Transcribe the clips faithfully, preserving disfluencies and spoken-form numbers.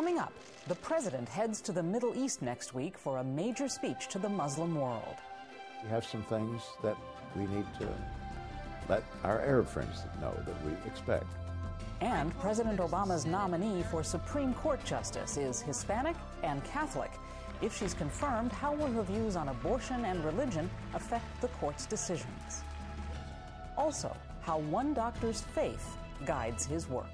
Coming up, the president heads to the Middle East next week for a major speech to the Muslim world. We have some things that we need to let our Arab friends know that we expect. And President Obama's nominee for Supreme Court Justice is Hispanic and Catholic. If she's confirmed, how will her views on abortion and religion affect the court's decisions? Also, how one doctor's faith guides his work.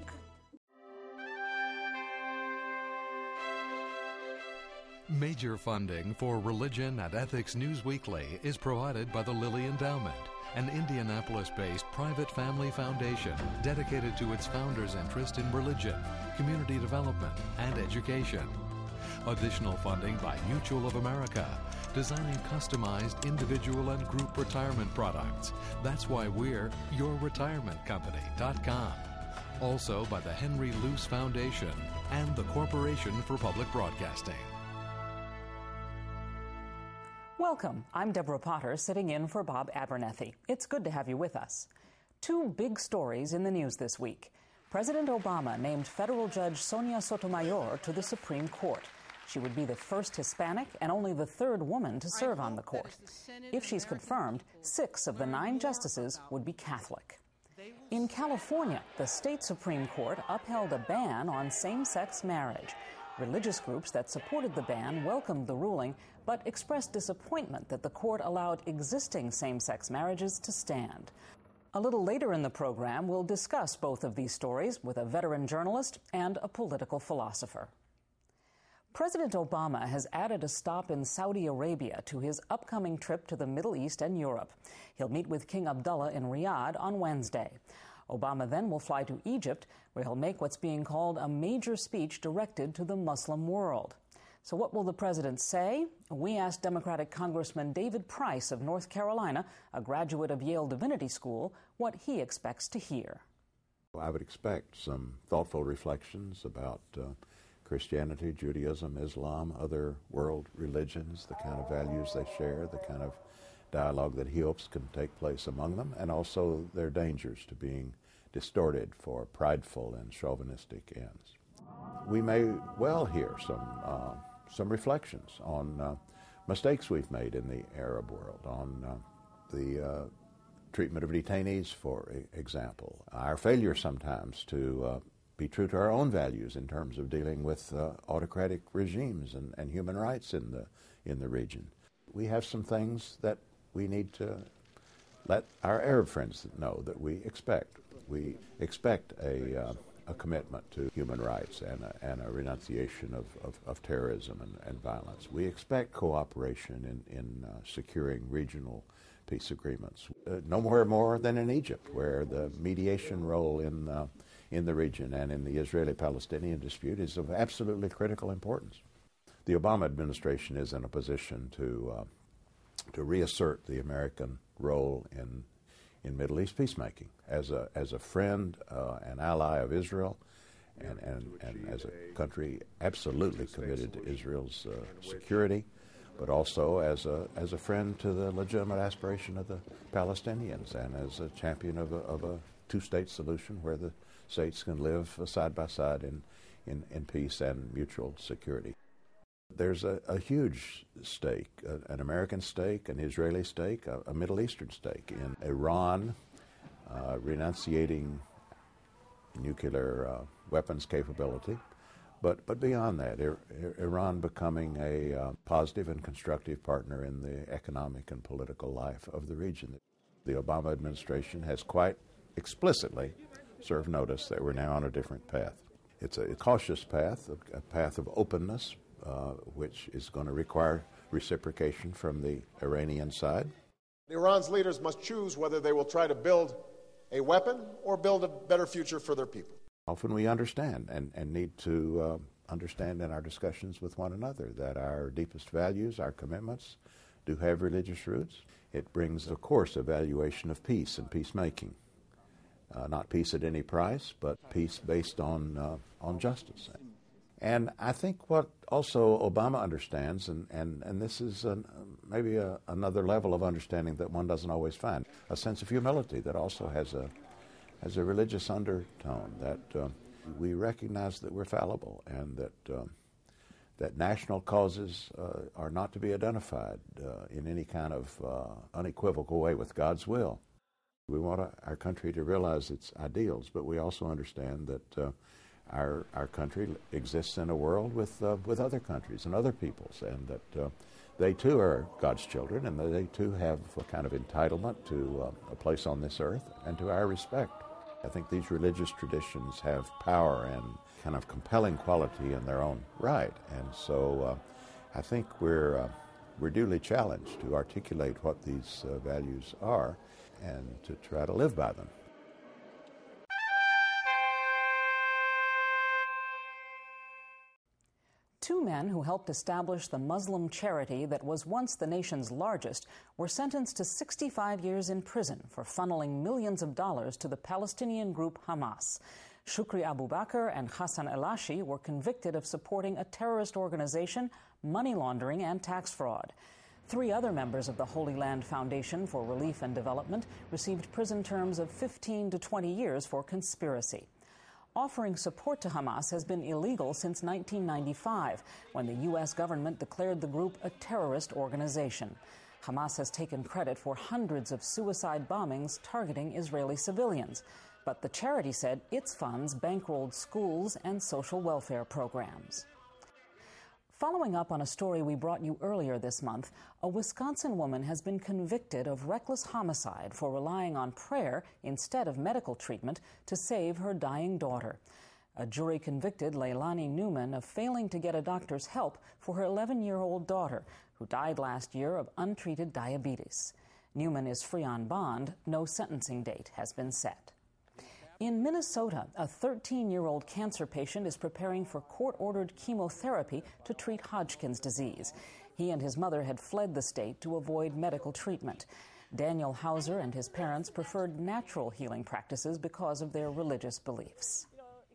Major funding for Religion and Ethics News Weekly is provided by the Lilly Endowment, an Indianapolis-based private family foundation dedicated to its founders' interest in religion, community development, and education. Additional funding by Mutual of America, designing customized individual and group retirement products. That's why we're your retirement company dot com. Also by the Henry Luce Foundation and the Corporation for Public Broadcasting. Welcome. I'm Deborah Potter, sitting in for Bob Abernethy. It's good to have you with us. Two big stories in the news this week. President Obama named federal judge Sonia Sotomayor to the Supreme Court. She would be the first Hispanic and only the third woman to serve on the court. If she's confirmed, six of the nine justices would be Catholic. In California, the state Supreme Court upheld a ban on same-sex marriage. Religious groups that supported the ban welcomed the ruling, but expressed disappointment that the court allowed existing same-sex marriages to stand. A little later in the program, we'll discuss both of these stories with a veteran journalist and a political philosopher. President Obama has added a stop in Saudi Arabia to his upcoming trip to the Middle East and Europe. He'll meet with King Abdullah in Riyadh on Wednesday. Obama then will fly to Egypt, where he'll make what's being called a major speech directed to the Muslim world. So what will the president say? We asked Democratic Congressman David Price of North Carolina, a graduate of Yale Divinity School, what he expects to hear. I would expect some thoughtful reflections about uh, Christianity, Judaism, Islam, other world religions, the kind of values they share, the kind of dialogue that he hopes can take place among them, and also their dangers to being distorted for prideful and chauvinistic ends. We may well hear some uh, some reflections on uh, mistakes we've made in the Arab world, on uh, the uh, treatment of detainees, for example, our failure sometimes to uh, be true to our own values in terms of dealing with uh, autocratic regimes and, and human rights in the in the region. We have some things that we need to let our Arab friends know that we expect. We expect a, uh, a commitment to human rights and a, and a renunciation of, of, of terrorism and, and violence. We expect cooperation in, in uh, securing regional peace agreements. Uh, nowhere more than in Egypt, where the mediation role in, uh, in the region and in the Israeli-Palestinian dispute is of absolutely critical importance. The Obama administration is in a position to uh, to reassert the American role in in Middle East peacemaking as a as a friend, uh, an ally of Israel, and, and, and as a country absolutely committed to Israel's uh, security, but also as a as a friend to the legitimate aspiration of the Palestinians and as a champion of a, of a two-state solution where the states can live side by side in, in, in peace and mutual security. There's a, a huge stake, a, an American stake, an Israeli stake, a, a Middle Eastern stake in Iran uh, renunciating nuclear uh, weapons capability. But, but beyond that, Ir- Iran becoming a uh, positive and constructive partner in the economic and political life of the region. The Obama administration has quite explicitly served notice that we're now on a different path. It's a cautious path, a, a path of openness, Uh, which is going to require reciprocation from the Iranian side. Iran's leaders must choose whether they will try to build a weapon or build a better future for their people. Often we understand and, and need to uh, understand in our discussions with one another that our deepest values, our commitments, do have religious roots. It brings, of course, a valuation of peace and peacemaking. Uh, not peace at any price, but peace based on uh, on justice. And I think what also Obama understands, and, and, and this is an, maybe a, another level of understanding that one doesn't always find, a sense of humility that also has a has a religious undertone, that uh, We recognize that we're fallible and that um, that national causes uh, are not to be identified uh, in any kind of uh, unequivocal way with God's will. We want our country to realize its ideals, but we also understand that uh, our our country exists in a world with uh, with other countries and other peoples, and that uh, they too are God's children, and they too have a kind of entitlement to uh, a place on this earth and to our respect. I think these religious traditions have power and kind of compelling quality in their own right, and so uh, I think we're uh, we're duly challenged to articulate what these uh, values are and to try to live by them. Two men who helped establish the Muslim charity that was once the nation's largest were sentenced to sixty-five years in prison for funneling millions of dollars to the Palestinian group Hamas. Shukri Abu Bakr and Hassan Elashi were convicted of supporting a terrorist organization, money laundering, and tax fraud. Three other members of the Holy Land Foundation for Relief and Development received prison terms of fifteen to twenty years for conspiracy. Offering support to Hamas has been illegal since nineteen ninety-five, when the U S government declared the group a terrorist organization. Hamas has taken credit for hundreds of suicide bombings targeting Israeli civilians, but the charity said its funds bankrolled schools and social welfare programs. Following up on a story we brought you earlier this month, a Wisconsin woman has been convicted of reckless homicide for relying on prayer instead of medical treatment to save her dying daughter. A jury convicted Leilani Newman of failing to get a doctor's help for her eleven-year-old daughter, who died last year of untreated diabetes. Newman is free on bond. No sentencing date has been set. In Minnesota, a thirteen-year-old cancer patient is preparing for court-ordered chemotherapy to treat Hodgkin's disease. He and his mother had fled the state to avoid medical treatment. Daniel Hauser and his parents preferred natural healing practices because of their religious beliefs.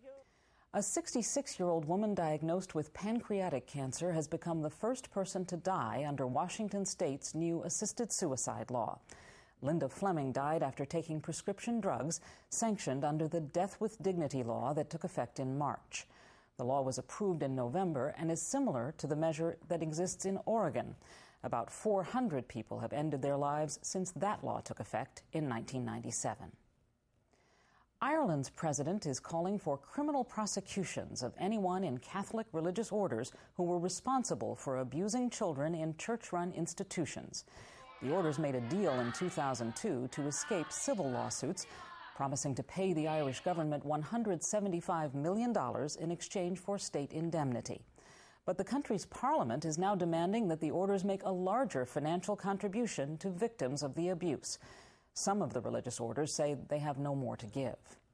A sixty-six-year-old woman diagnosed with pancreatic cancer has become the first person to die under Washington state's new assisted suicide law. Linda Fleming died after taking prescription drugs sanctioned under the Death with Dignity law that took effect in March. The law was approved in November and is similar to the measure that exists in Oregon. About four hundred people have ended their lives since that law took effect in nineteen ninety-seven. Ireland's president is calling for criminal prosecutions of anyone in Catholic religious orders who were responsible for abusing children in church-run institutions. The orders made a deal in two thousand two to escape civil lawsuits, promising to pay the Irish government one hundred seventy-five million dollars in exchange for state indemnity. But the country's parliament is now demanding that the orders make a larger financial contribution to victims of the abuse. Some of the religious orders say they have no more to give.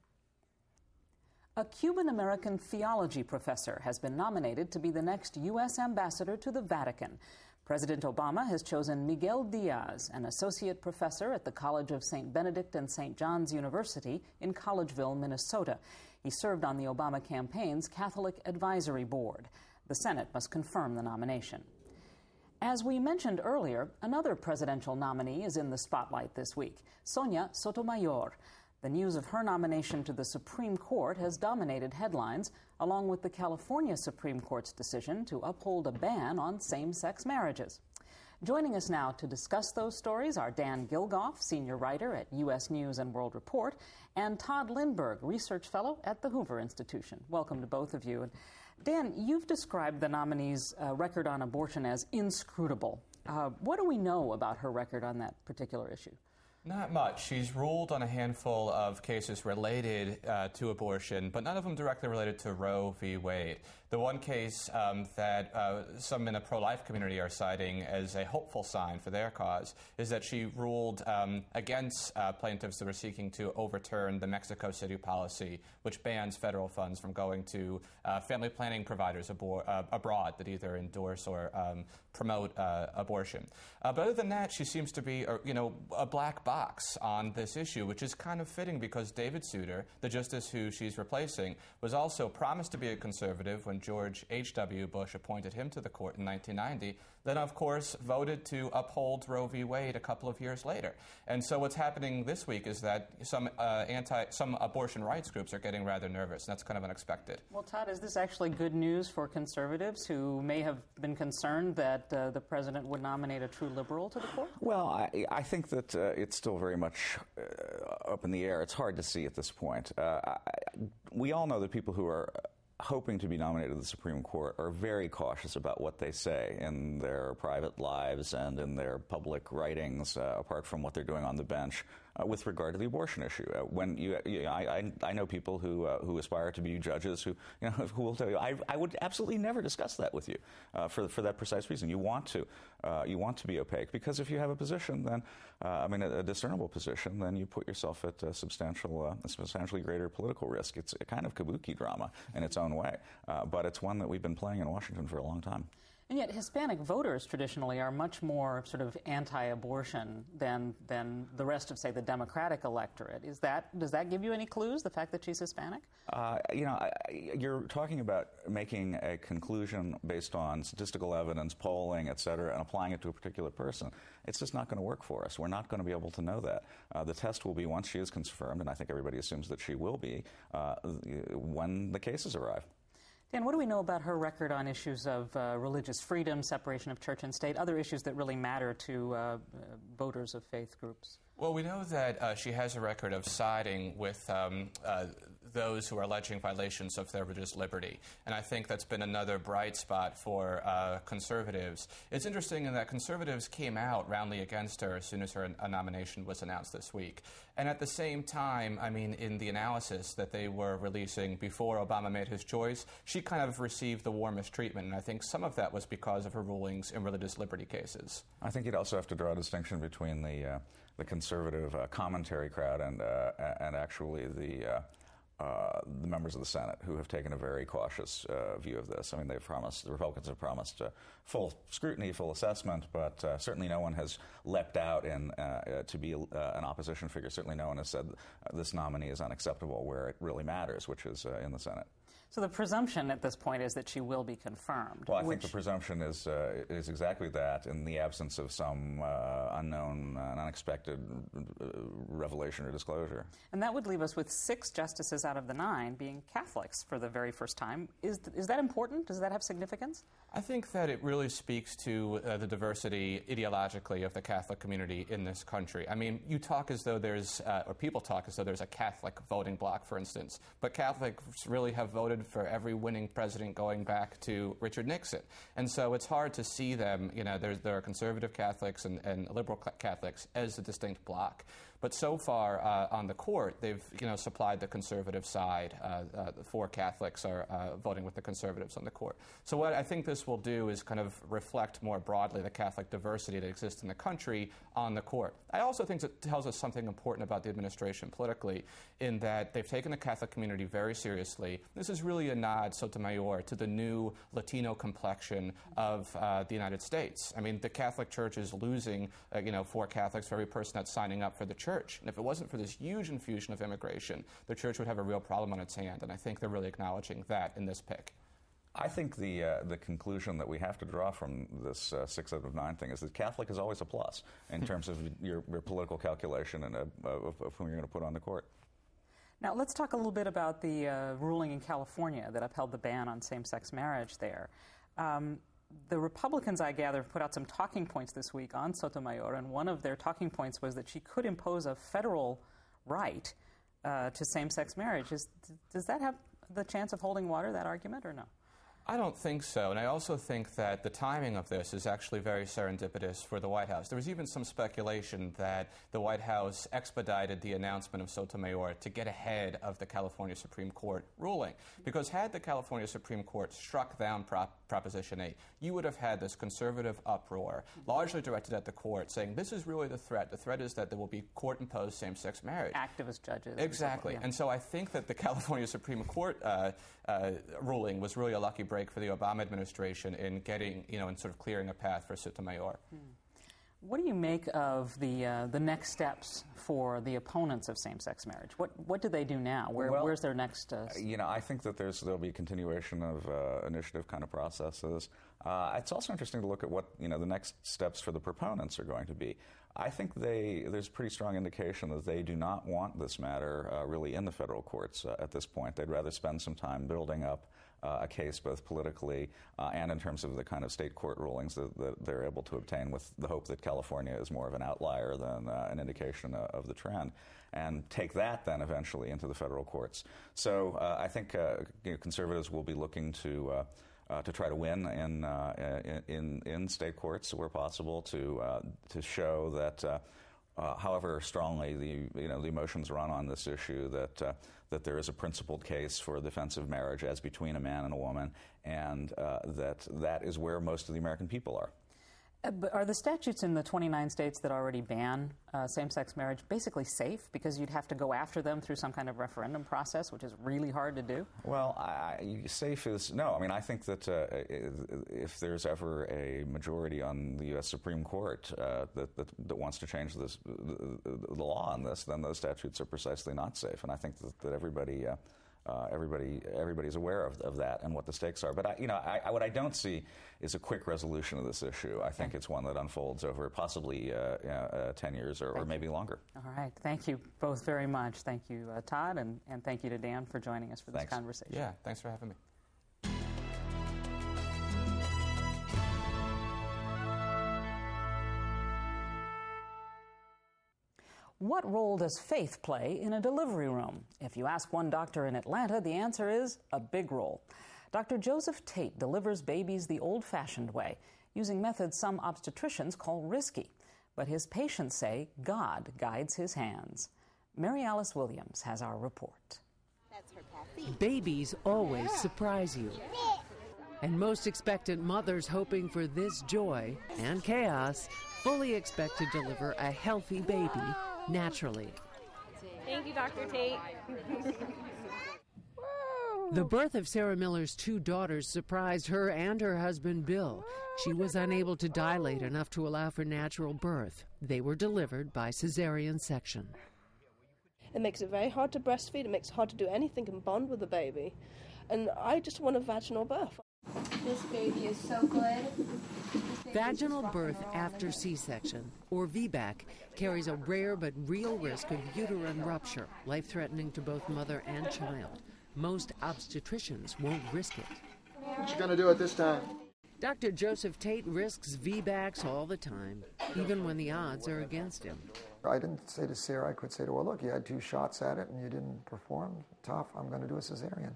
A Cuban-American theology professor has been nominated to be the next U S ambassador to the Vatican. President Obama has chosen Miguel Diaz, an associate professor at the College of Saint Benedict and Saint John's University in Collegeville, Minnesota. He served on the Obama campaign's Catholic Advisory Board. The Senate must confirm the nomination. As we mentioned earlier, another presidential nominee is in the spotlight this week, Sonia Sotomayor. The news of her nomination to the Supreme Court has dominated headlines, along with the California Supreme Court's decision to uphold a ban on same-sex marriages. Joining us now to discuss those stories are Dan Gilgoff, senior writer at U S News and World Report, and Todd Lindberg, research fellow at the Hoover Institution. Welcome to both of you. And Dan, you've described the nominee's uh, record on abortion as inscrutable. Uh, what do we know about her record on that particular issue? Not much. She's ruled on a handful of cases related uh, to abortion, but none of them directly related to Roe v. Wade. The one case um, that uh, some in the pro-life community are citing as a hopeful sign for their cause is that she ruled um, against uh, plaintiffs that were seeking to overturn the Mexico City policy, which bans federal funds from going to uh, family planning providers abor- uh, abroad that either endorse or um, promote uh, abortion. Uh, but other than that, she seems to be, uh, you know, a black box on this issue, which is kind of fitting because David Souter, the justice who she's replacing, was also promised to be a conservative when George H W. Bush appointed him to the court in nineteen ninety, then of course voted to uphold Roe v. Wade a couple of years later. And so what's happening this week is that some uh, anti, some abortion rights groups are getting rather nervous, and that's kind of unexpected. Well, Todd, is this actually good news for conservatives who may have been concerned that uh, the president would nominate a true liberal to the court? Well, I, I think that uh, it's still very much uh, up in the air. It's hard to see at this point. Uh, I, we all know that people who are hoping to be nominated to the Supreme Court are very cautious about what they say in their private lives and in their public writings, uh, apart from what they're doing on the bench. Uh, with regard to the abortion issue, uh, when you, you know, I, I, I know people who uh, who aspire to be judges who, you know, who will tell you, I, I would absolutely never discuss that with you, uh, for for that precise reason. You want to, uh, you want to be opaque, because if you have a position, then, uh, I mean, a, a discernible position, then you put yourself at a substantial, uh, a substantially greater political risk. It's a kind of kabuki drama in its own way, uh, but it's one that we've been playing in Washington for a long time. And yet Hispanic voters traditionally are much more sort of anti-abortion than than the rest of, say, the Democratic electorate. Is that, does that give you any clues, the fact that she's Hispanic? Uh, you know, I, you're talking about making a conclusion based on statistical evidence, polling, et cetera, and applying it to a particular person. It's just not going to work for us. We're not going to be able to know that. Uh, the test will be, once she is confirmed, and I think everybody assumes that she will be, uh, when the cases arrive. Dan, what do we know about her record on issues of uh, religious freedom, separation of church and state, other issues that really matter to uh, voters of faith groups? Well, we know that uh, she has a record of siding with um, uh, those who are alleging violations of their religious liberty. And I think that's been another bright spot for uh, conservatives. It's interesting in that conservatives came out roundly against her as soon as her uh, nomination was announced this week. And at the same time, I mean, in the analysis that they were releasing before Obama made his choice, she kind of received the warmest treatment. And I think some of that was because of her rulings in religious liberty cases. I think you'd also have to draw a distinction between the uh, the conservative uh, commentary crowd and uh, and actually the uh, uh, the members of the Senate, who have taken a very cautious uh, view of this. I mean, they've promised, the Republicans have promised uh, full scrutiny, full assessment, but uh, certainly no one has leapt out in, uh, uh, to be uh, an opposition figure. Certainly no one has said uh, this nominee is unacceptable where it really matters, which is uh, in the Senate. So the presumption at this point is that she will be confirmed. Well, I which... think the presumption is uh, is exactly that, in the absence of some uh, unknown and unexpected uh, revelation or disclosure. And that would leave us with six justices out of the nine being Catholics for the very first time. Is is that important? Does that have significance? I think that it really speaks to uh, the diversity ideologically of the Catholic community in this country. I mean, you talk as though there's, uh, or people talk as though there's a Catholic voting bloc, for instance, but Catholics really have voted for every winning president going back to Richard Nixon. And so it's hard to see them, you know, there, there are conservative Catholics and, and liberal Catholics as a distinct bloc. But so far uh, on the court, they've, you know, supplied the conservative side. Uh, uh, the four Catholics are uh, voting with the conservatives on the court. So what I think this will do is kind of reflect more broadly the Catholic diversity that exists in the country on the court. I also think it tells us something important about the administration politically, in that they've taken the Catholic community very seriously. This is really a nod, Sotomayor, to the new Latino complexion of uh, the United States. I mean, the Catholic Church is losing, uh, you know, four Catholics for every person that's signing up for the church. And if it wasn't for this huge infusion of immigration, the church would have a real problem on its hand. And I think they're really acknowledging that in this pick. I think the uh, the conclusion that we have to draw from this uh, six out of nine thing is that Catholic is always a plus in terms of your, your political calculation and uh, of, of whom you're going to put on the court. Now, let's talk a little bit about the uh, ruling in California that upheld the ban on same-sex marriage there. Um, The Republicans, I gather, put out some talking points this week on Sotomayor, and one of their talking points was that she could impose a federal right uh, to same-sex marriage. Is, does that have the chance of holding water, that argument, or no? I don't think so, and I also think that the timing of this is actually very serendipitous for the White House. There was even some speculation that the White House expedited the announcement of Sotomayor to get ahead of the California Supreme Court ruling. Because had the California Supreme Court struck down Prop- Proposition eight, you would have had this conservative uproar, largely directed at the court, saying this is really the threat. The threat is that there will be court-imposed same-sex marriage. Activist judges. Exactly. And, so, yeah. and so I think that the California Supreme Court uh, uh, ruling was really a lucky break for the Obama administration in getting, you know, in sort of clearing a path for Sotomayor. Hmm. What do you make of the uh, the next steps for the opponents of same-sex marriage? What what do they do now? Where, well, where's their next? Uh, you know, I think that there's there'll be a continuation of uh, initiative kind of processes. Uh, it's also interesting to look at what you know the next steps for the proponents are going to be. I think they there's pretty strong indication that they do not want this matter uh, really in the federal courts uh, at this point. They'd rather spend some time building up Uh, a case both politically uh, and in terms of the kind of state court rulings that, that they're able to obtain, with the hope that California is more of an outlier than uh, an indication uh, of the trend, and take that then eventually into the federal courts. So uh, I think uh, you know, conservatives will be looking to uh, uh, to try to win in, uh, in in state courts where possible, to uh, to show that uh, uh, however strongly the you know the emotions run on this issue, that uh, that there is a principled case for defense of marriage as between a man and a woman, and uh, that that is where most of the American people are. Uh, but are the statutes in the twenty-nine states that already ban uh, same-sex marriage basically safe, because you'd have to go after them through some kind of referendum process, which is really hard to do? Well, I, I, safe is no. I mean, I think that uh, if there's ever a majority on the U S Supreme Court uh, that, that that wants to change this the, the law on this, then those statutes are precisely not safe. And I think that, that everybody. Uh, Uh, everybody, everybody's aware of, of that and what the stakes are. But I, you know, I, I, what I don't see is a quick resolution of this issue. I think it's one that unfolds over possibly uh, uh, ten years or, or maybe longer. All right. Thank you both very much. Thank you, uh, Todd, and, and thank you to Dan for joining us for this Thanks. conversation. Yeah, thanks for having me. What role does faith play in a delivery room? If you ask one doctor in Atlanta, the answer is a big role. Doctor Joseph Tate delivers babies the old-fashioned way, using methods some obstetricians call risky. But his patients say God guides his hands. Mary Alice Williams has our report. Babies always surprise you. And most expectant mothers hoping for this joy and chaos fully expect to deliver a healthy baby naturally. Thank you, Doctor Tate. The birth of Sarah Miller's two daughters surprised her and her husband, Bill. She was unable to dilate enough to allow for natural birth. They were delivered by cesarean section. It makes it very hard to breastfeed. It makes it hard to do anything and bond with the baby. And I just want a vaginal birth. This baby is so good. Vaginal birth after C-section, or V BAC, carries a rare but real risk of uterine rupture, life-threatening to both mother and child. Most obstetricians won't risk it. What you gonna do at this time? Doctor Joseph Tate risks V BACs all the time, even when the odds are against him. I didn't say to Sarah, I could say to her, look, you had two shots at it and you didn't perform. Tough, I'm going to do a cesarean.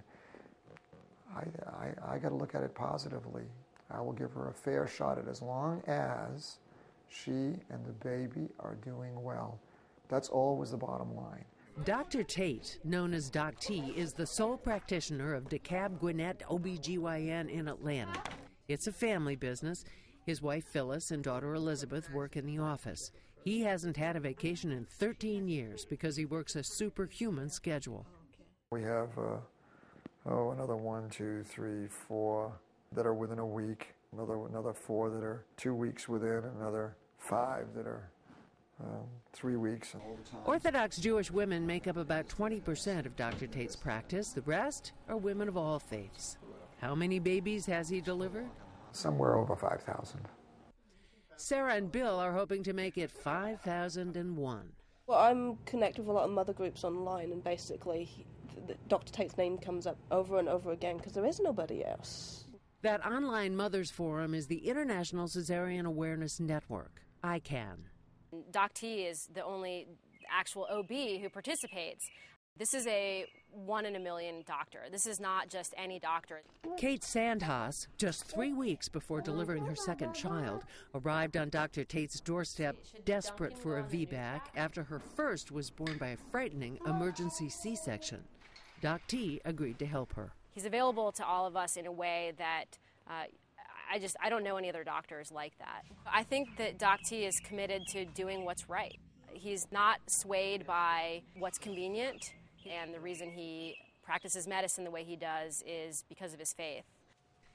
I, I, I got to look at it positively. I will give her a fair shot at it as long as she and the baby are doing well. That's always the bottom line. Doctor Tate, known as Doc T, is the sole practitioner of DeKalb Gwinnett O B G Y N in Atlanta. It's a family business. His wife Phyllis and daughter Elizabeth work in the office. He hasn't had a vacation in thirteen years because he works a superhuman schedule. We have, uh, oh, another one, two, three, four that are within a week, another another four that are two weeks within, another five that are um, three weeks. Orthodox Jewish women make up about twenty percent of Doctor Tate's practice. The rest are women of all faiths. How many babies has he delivered? Somewhere over five thousand. Sarah and Bill are hoping to make it five thousand one. Well, I'm connected with a lot of mother groups online, and basically he, the, Doctor Tate's name comes up over and over again because there is nobody else. That online mothers forum is the International Cesarean Awareness Network, I CAN. Doc T is the only actual O B who participates. This is a one in a million doctor. This is not just any doctor. Kate Sandhaus, just three weeks before delivering her second child, arrived on Doctor Tate's doorstep desperate for a V BAC after her first was born by a frightening emergency C-section. Doc T agreed to help her. He's available to all of us in a way that uh, I just, I don't know any other doctors like that. I think that Doc T is committed to doing what's right. He's not swayed by what's convenient. And the reason he practices medicine the way he does is because of his faith.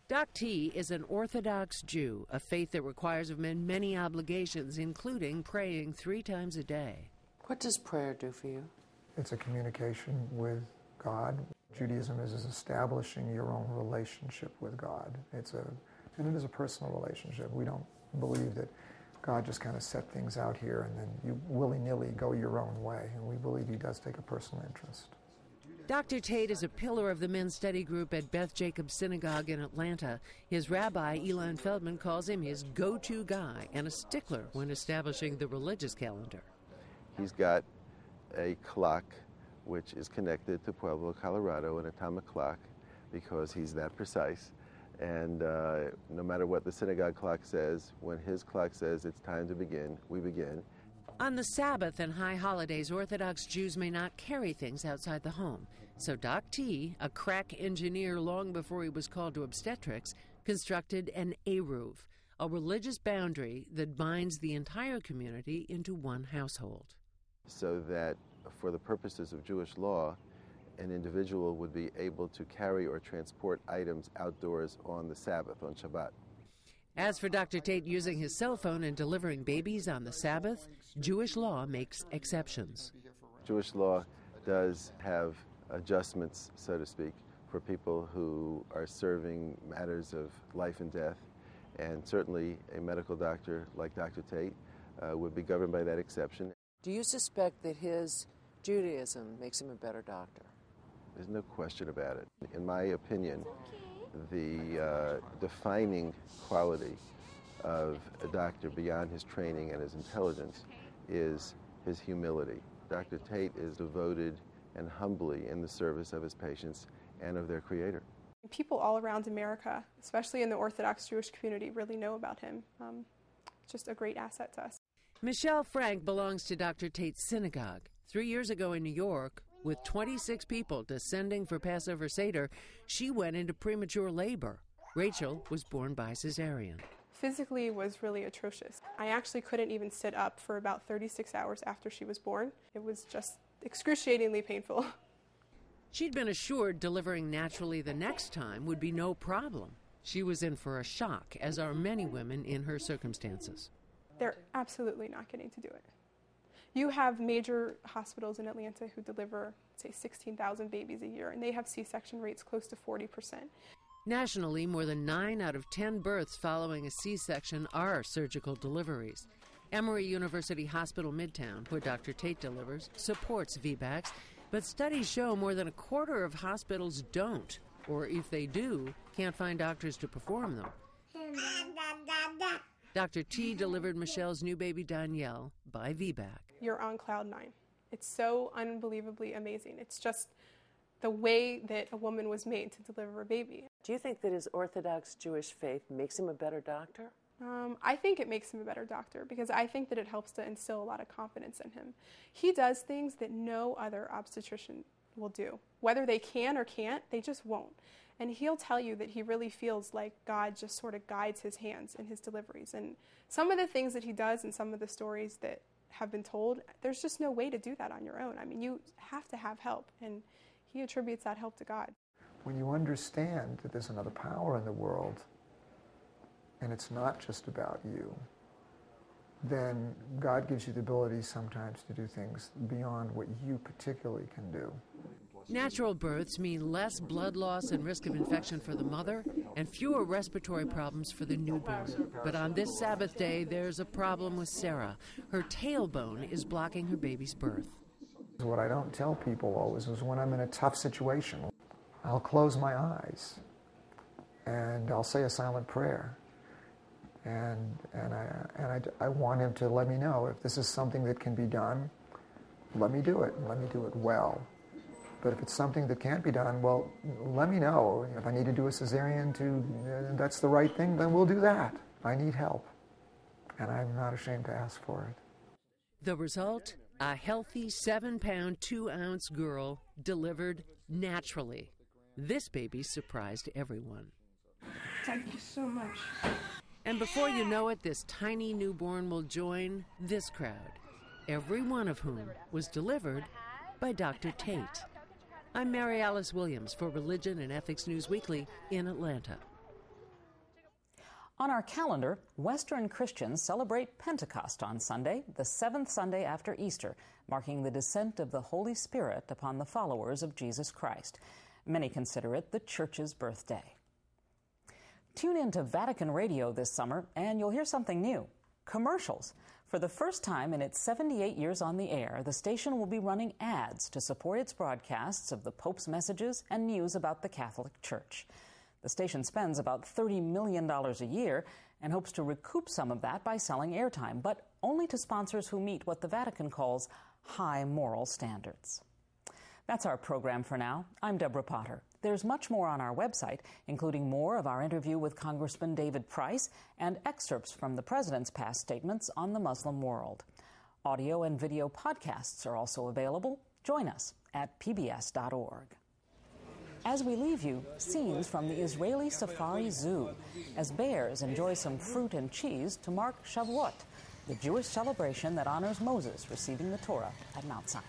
Doc T is an Orthodox Jew, a faith that requires of men many obligations, including praying three times a day. What does prayer do for you? It's a communication with God. Judaism is establishing your own relationship with God. It's a, and it is a personal relationship. We don't believe that God just kind of set things out here and then you willy-nilly go your own way. And we believe he does take a personal interest. Doctor Tate is a pillar of the men's study group at Beth Jacobs Synagogue in Atlanta. His rabbi, Elon Feldman, calls him his go-to guy and a stickler when establishing the religious calendar. He's got a clock which is connected to Pueblo, Colorado, an atomic clock, because he's that precise. And uh, no matter what the synagogue clock says, when his clock says it's time to begin, we begin. On the Sabbath and high holidays, Orthodox Jews may not carry things outside the home. So Doc T, a crack engineer long before he was called to obstetrics, constructed an eruv, a religious boundary that binds the entire community into one household. So that for the purposes of Jewish law, an individual would be able to carry or transport items outdoors on the Sabbath, on Shabbat. As for Doctor Tate using his cell phone and delivering babies on the Sabbath, Jewish law makes exceptions. Jewish law does have adjustments, so to speak, for people who are serving matters of life and death, and certainly a medical doctor like Doctor Tate uh, would be governed by that exception. Do you suspect that his Judaism makes him a better doctor? There's no question about it. In my opinion, the uh, defining quality of a doctor beyond his training and his intelligence is his humility. Doctor Tate is devoted and humbly in the service of his patients and of their Creator. People all around America, especially in the Orthodox Jewish community, really know about him. Um, just a great asset to us. Michelle Frank belongs to Doctor Tate's synagogue. Three years ago in New York, with twenty-six people descending for Passover Seder, she went into premature labor. Rachel was born by cesarean. Physically was really atrocious. I actually couldn't even sit up for about thirty-six hours after she was born. It was just excruciatingly painful. She'd been assured delivering naturally the next time would be no problem. She was in for a shock, as are many women in her circumstances. They're absolutely not getting to do it. You have major hospitals in Atlanta who deliver, say, sixteen thousand babies a year, and they have C-section rates close to forty percent. Nationally, more than nine out of ten births following a C-section are surgical deliveries. Emory University Hospital Midtown, where Doctor Tate delivers, supports V BACs, but studies show more than a quarter of hospitals don't, or if they do, can't find doctors to perform them. Doctor T delivered Michelle's new baby Danielle by V BAC. You're on cloud nine. It's so unbelievably amazing. It's just the way that a woman was made to deliver a baby. Do you think that his Orthodox Jewish faith makes him a better doctor? Um, I think it makes him a better doctor because I think that it helps to instill a lot of confidence in him. He does things that no other obstetrician will do. Whether they can or can't, they just won't. And he'll tell you that he really feels like God just sort of guides his hands in his deliveries. And some of the things that he does and some of the stories that have been told, there's just no way to do that on your own. I mean, you have to have help, and he attributes that help to God. When you understand that there's another power in the world, and it's not just about you, then God gives you the ability sometimes to do things beyond what you particularly can do. Natural births mean less blood loss and risk of infection for the mother and fewer respiratory problems for the newborn. But on this Sabbath day, there's a problem with Sarah. Her tailbone is blocking her baby's birth. What I don't tell people always is when I'm in a tough situation, I'll close my eyes and I'll say a silent prayer. And, and, I, and I, I want him to let me know if this is something that can be done, let me do it, and let me do it well. But if it's something that can't be done, well, let me know. If I need to do a cesarean, to uh, that's the right thing, then we'll do that. I need help, and I'm not ashamed to ask for it. The result? A healthy seven-pound, two-ounce girl delivered naturally. This baby surprised everyone. Thank you so much. And before you know it, this tiny newborn will join this crowd, every one of whom was delivered by Doctor Tate. I'm Mary Alice Williams for Religion and Ethics News Weekly in Atlanta. On our calendar, Western Christians celebrate Pentecost on Sunday, the seventh Sunday after Easter, marking the descent of the Holy Spirit upon the followers of Jesus Christ. Many consider it the Church's birthday. Tune in to Vatican Radio this summer, and you'll hear something new: commercials. For the first time in its seventy-eight years on the air, the station will be running ads to support its broadcasts of the Pope's messages and news about the Catholic Church. The station spends about thirty million dollars a year and hopes to recoup some of that by selling airtime, but only to sponsors who meet what the Vatican calls high moral standards. That's our program for now. I'm Deborah Potter. There's much more on our website, including more of our interview with Congressman David Price and excerpts from the President's past statements on the Muslim world. Audio and video podcasts are also available. Join us at P B S dot org. As we leave you, scenes from the Israeli Safari Zoo as bears enjoy some fruit and cheese to mark Shavuot, the Jewish celebration that honors Moses receiving the Torah at Mount Sinai.